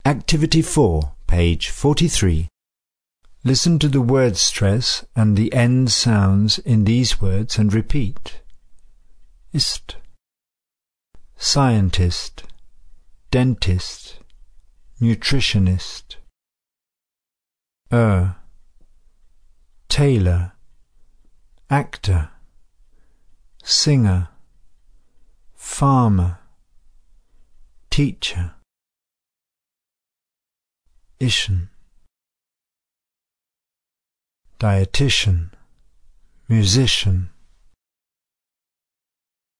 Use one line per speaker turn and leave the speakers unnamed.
Activity 4, page 43. Listen to the word stress and the end sounds in these words and repeat. Ist, scientist, dentist, nutritionist. Tailor, actor, singer, farmer, teacher. Ischen, dietitian, musician.